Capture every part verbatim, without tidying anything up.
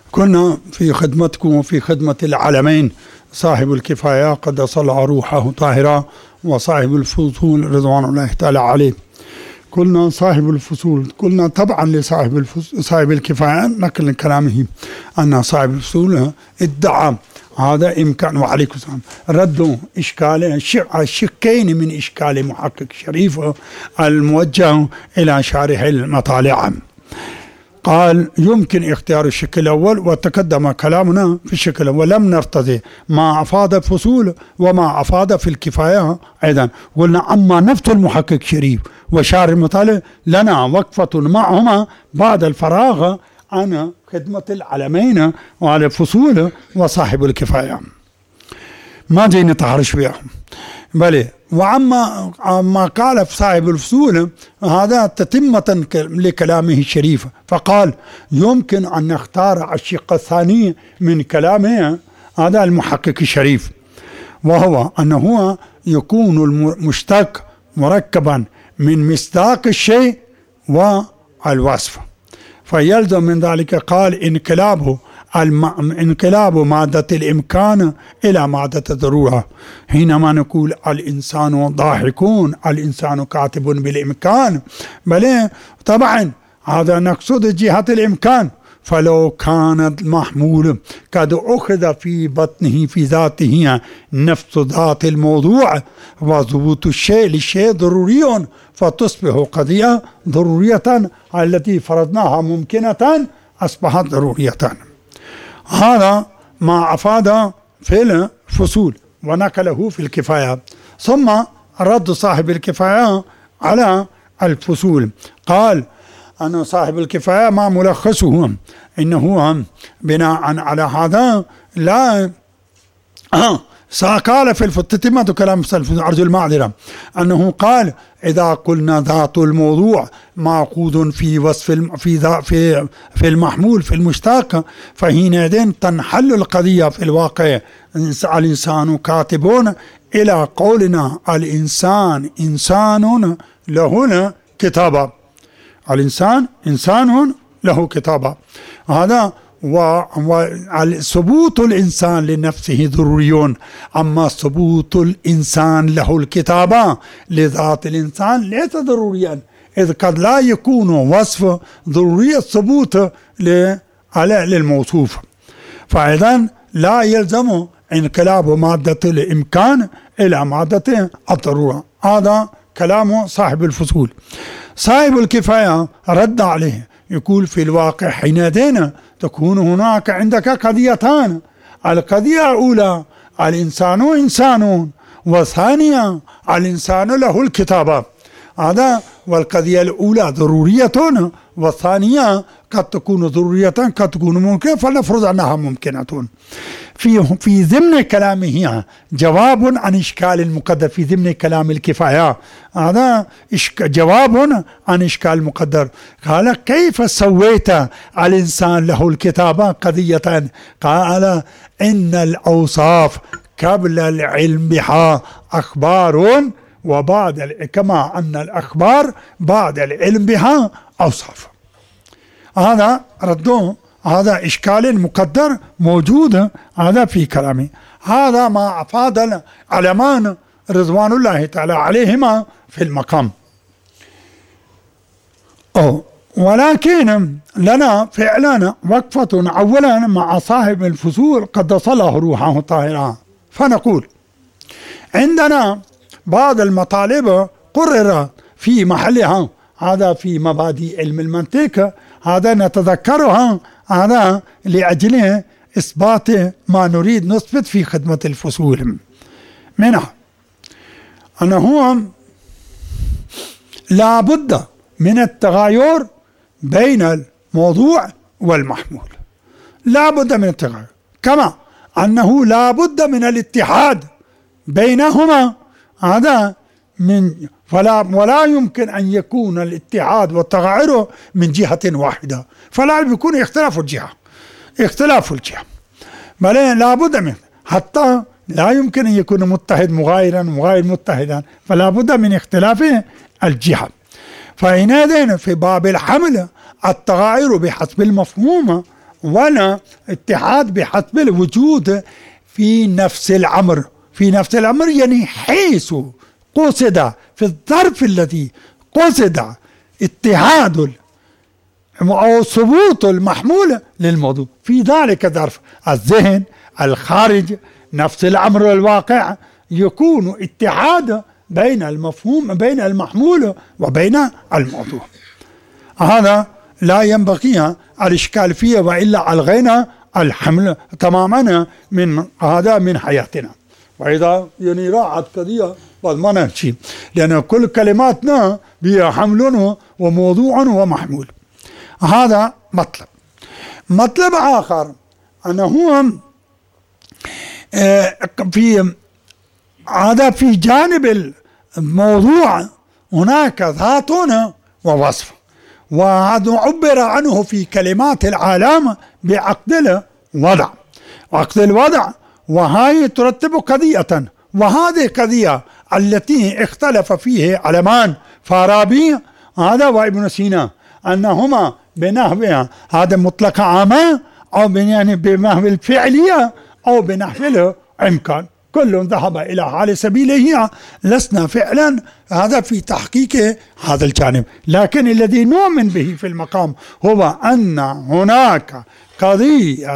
كنا في خدمتكم وفي خدمة العالمين صاحب الكفاية قدس الله روحه طاهرة وصاحب الفصول رضوان الله تعالى عليه. قلنا صاحب الفصول، قلنا طبعا لصاحب صاحب الكفاية نقل كلامه أن صاحب الفصول ادعى هذا إمكان. وعليكم السلام. ردوا إشكال الشقين من إشكال محقق شريف الموجه إلى شارح المطالع. قال يمكن اختيار الشكل الأول، وتقدم كلامنا في الشكل الأول ولم نرتضي ما أفاد الفصول وما أفاد في الكفاية أيضا. قلنا أما نفط المحقق شريف وشارح المطالع لنا وقفة معهما بعد الفراغ عن خدمة العلمين وعلى الفصول وصاحب الكفاية، ما جاي نتحرش بهم بل. وعما ما قال في صاحب الفصول هذا تتمة لكلامه الشريف، فقال يمكن أن نختار الشق الثاني من كلامه هذا المحقق الشريف، وهو أنه يكون المشتق مركبا من مصداق الشيء والوصف، فيلزم من ذلك قال انقلابه انقلاب مادة الإمكان إلى مادة الضرورة. حينما نقول الإنسان ضاحكون، الإنسان كاتب بالإمكان، بل طبعا هذا نقصد جهة الإمكان. فلو كان المحمول قد أخذ في بطنه في ذاته نفس ذات الموضوع وضبوط الشيء للشيء ضروري، فتصبح قضية ضرورية التي فرضناها ممكنة أصبحت ضرورية. هذا ما أفاد في الفصول ونقله في الكفاية. ثم رد صاحب الكفاية على الفصول، قال أن صاحب الكفاية ما ملخصه إنه بناء على هذا لا آه قال في التتمة كلام أرجو المعذرة أنه قال إذا قلنا ذات الموضوع مأخوذ في وصف في في في المحمول في المشتق، فحينئذ تنحل القضية في الواقع. الإنسان كاتبون إلى قولنا الإنسان إنسان له كتابة، الإنسان إنسان له كتابة. هذا وثبوت الإنسان لنفسه ضروري، أما ثبوت الإنسان له الكتابة لذات الإنسان ليس ضروريا، إذ قد لا يكون وصف ضروري الثبوت للموصوف، فإذا لا يلزم انقلاب مادة الإمكان إلى مادة الضرورة. هذا كلام صاحب الفصول. صاحب الكفاية رد عليه يقول في الواقع حينئذ تكون هناك عندك قضيتان، القضية الأولى الإنسان إنسان، وثانيا الإنسان له الكتابة. هذا والقضية الأولى ضرورية والثانية قد تكون ضرورية قد تكون ممكنة، فلنفرض أنها ممكنة. في في ضمن كلامه جواب عن إشكال المقدر في ضمن كلام الكفاية، هذا جواب عن إشكال المقدر. قال كيف سويت الإنسان له الكتابة قضية؟ قال إن الأوصاف قبل العلم بها أخبار، وبعد كما أن الأخبار بعد العلم بها أوصاف. هذا ردوه، هذا إشكال مقدر موجود هذا في كلامي. هذا ما أفاد العلمان رضوان الله تعالى عليهما في المقام. أو ولكن لنا فعلا وقفة أولا مع صاحب الفصول قدس الله روحه طاهرة، فنقول عندنا بعض المطالب قرر في محلها، هذا في مبادئ علم المنطق، هذا نتذكرها هذا لأجل إثبات ما نريد نثبت في خدمة الفصول. منها أنه لا بد من التغاير بين الموضوع والمحمول، لا بد من التغاير، كما أنه لا بد من الاتحاد بينهما. هذا من فلا ولا يمكن أن يكون الاتحاد والتغاير من جهة واحدة، فلا يكون اختلاف الجهة اختلاف الجهة بل لا بد منه، حتى لا يمكن أن يكون متحد مغايرا مغاير متحدا، فلا بد من اختلاف الجهة. فحينئذ في باب الحمل التغاير بحسب المفهوم ولا اتحاد بحسب الوجود في نفس الأمر. في نفس الأمر يعني حيث قصد في الظرف الذي قصد اتحاد أو ثبوت المحمول للموضوع في ذلك الظرف، الذهن، الخارج، نفس الأمر والواقع، يكون اتحاد بين المفهوم بين المحمول وبين الموضوع. هذا لا ينبغي الإشكال فيه، وإلا ألغينا الحمل تماما من هذا من حياتنا. وإذا يعني راحت قضية ما نمشي، لأن كل كلماتنا بها حمل وموضوع ومحمول. هذا مطلب. مطلب آخر أنه في هذا في جانب الموضوع هناك ذات ووصف، وهذا عبر عنه في كلمات العالم بعقد الوضع. عقد الوضع وهي ترتب قضية، وهذه القضية التي اختلف فيه علمان فارابي هذا وابن سينا أنهما بنحو هذا مطلق عاما أو يعني بنحو الفعلية أو بنحو الإمكان، كل ذهب إلى حال سبيله. لسنا فعلا هذا في تحقيق هذا الجانب، لكن الذي نؤمن به في المقام هو أن هناك قضية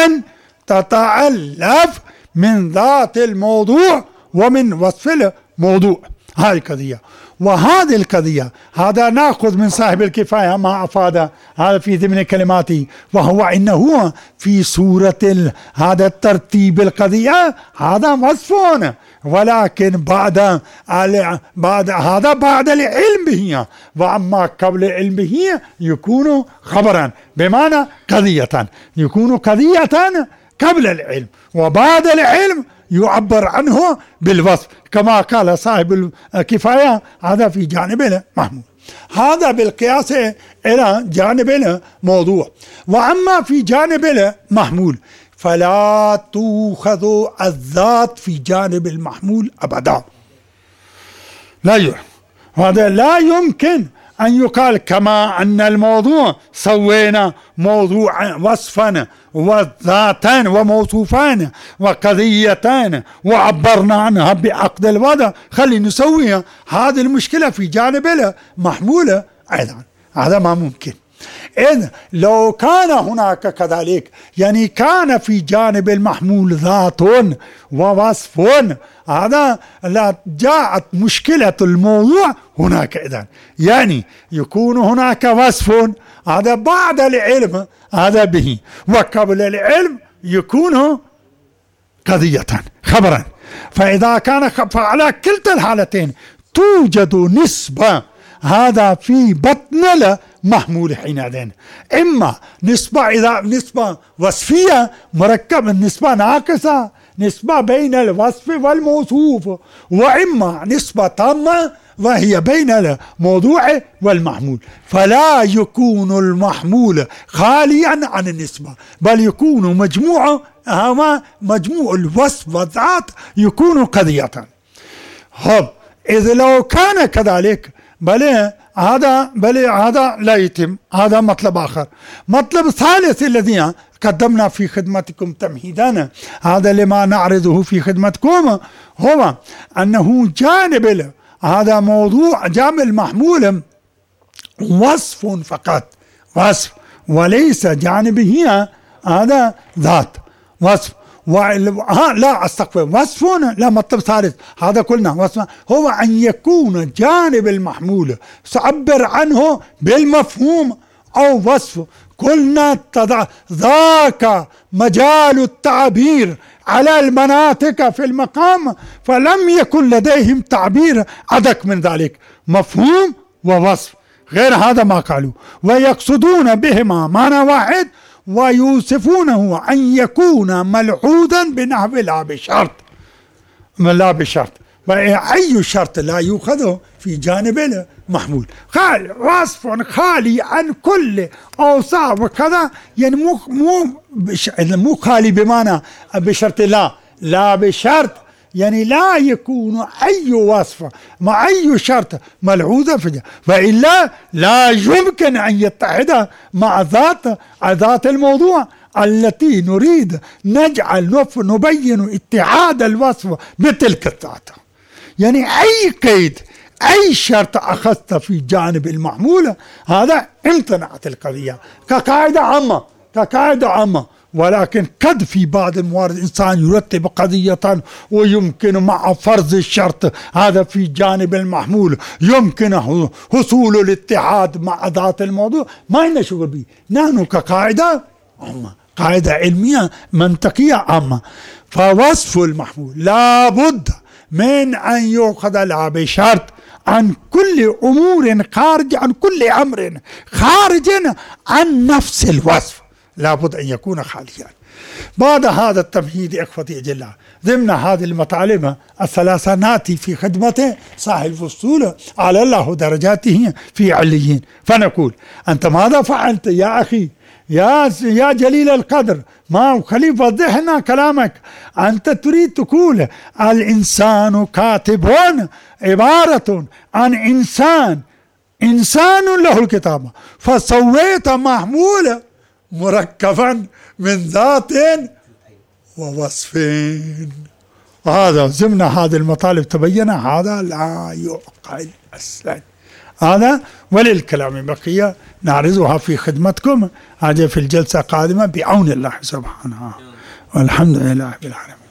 تتألف من ذات الموضوع ومن وصف الموضوع، هاي قضية. وهذه القضية هذا نأخذ من صاحب الكفاية ما أفاد هذا في ضمن كلماته، وهو إنه في سورة هذا الترتيب القضية هذا وصف، ولكن بعد بعد هذا بعد العلم به، وأما قبل العلم به يكون خبرا، بمعنى قضية يكون قضية قبل العلم، وبعد العلم يعبر عنه بالوصف كما قال صاحب الكفاية هذا في جانب المحمول. هذا بالقياس إلى جانب الموضوع. وأما في جانب المحمول فلا تؤخذ الذات في جانب المحمول أبدا، لا يمكن. هذا لا يمكن أن يقال كما أن الموضوع سوينا موضوع وصفا وذاتان وموصوفان وقضيتان وعبرنا عنها بعقد الوضع، خلي نسوي هذه المشكلة في جانب المحمول أيضا، هذا ما ممكن. إذ لو كان هناك كذلك يعني كان في جانب المحمول ذات ووصف، هذا لا جاءت مشكلة الموضوع هناك. إذن يعني يكون هناك وصف هذا بعد العلم هذا به، وقبل العلم يكون قضية خبرا. فإذا كان فعلى كلتا الحالتين توجد نسبة هذا في بطن المحمول حينئذ، إما نسبة إذا نسبة وصفية مركبة، نسبة ناقصة، نسبة بين الوصف والموصوف، وإما نسبة تامة وهي بين الموضوع والمحمول. فلا يكون المحمول خاليا عن النسبة، بل يكون مجموع هما مجموع الوصف والذات يكون قضية. هب إذا لو كان كذلك بل هذا بل هذا لا يتم. هذا مطلب آخر. مطلب ثالث الذي قدمنا في خدمتكم تمهيدا هذا لما نعرضه في خدمتكم هو أنه جانب هذا موضوع جانب المحمول وصف فقط، وصف، وليس جانبه هذا ذات وصف. ها لا استغفر وصف لا مطلب ثالث هذا قلنا وصف هو أن يكون جانب المحمول تعبر عنه بالمفهوم أو وصف. قلنا ذاك مجال التعبير على المناطق في المقام، فلم يكن لديهم تعبير أدق من ذلك، مفهوم ووصف، غير هذا ما قالوا، ويقصدون بهما معنى واحد ويوصفونه أن يكون ملحوظا بنحو لا بشرط، لا بشرط، وأي شرط لا يؤخذ في جانب المحمول. خالي وصف خالي عن كل أوصاف وكذا، يعني مو مو مو خالي بمعنى بشرط لا، لا بشرط يعني لا يكون أي وصف مع أي شرط ملحوظة في فإلا لا يمكن أن يتحد مع ذات ذات الموضوع التي نريد نجعل نبين اتحاد الوصف بتلك الذات. يعني أي قيد أي شرط أخذت في جانب المحمولة هذا امتنعت القضية كقاعدة عامة كقاعدة عامة. ولكن قد في بعض الموارد الإنسان يرتب قضية ويمكن مع فرض الشرط هذا في جانب المحمول يمكن حصول الاتحاد مع ذات الموضوع ما لنا شغل به. نحن كقاعدة عامة قاعدة علمية منطقية عامة. فوصف المحمول لابد من أن يؤخذ لا بشرط عن كل أمور خارج عن كل أمر خارج عن نفس الوصف لابد أن يكون خاليا. بعد هذا التمهيد إخوتي أجلاء ضمن هذه المطالب الثلاثة نأتي في خدمة صاحب الفصول على الله درجاته في عليين. فنقول أنت ماذا فعلت يا أخي يا يا جليل القدر؟ ما خليفة وضحنا كلامك. أنت تريد تقول الإنسان كاتب عبارة عن إنسان إنسان له الكتابة فسويت محمولة مركبا من ذات ووصفين. هذا ضمن هذه المطالب تبين هذا لا يعقل أصلا. هذا وللكلام بقية نعرضها في خدمتكم هذه في الجلسة القادمة بعون الله سبحانه والحمد لله رب العالمين.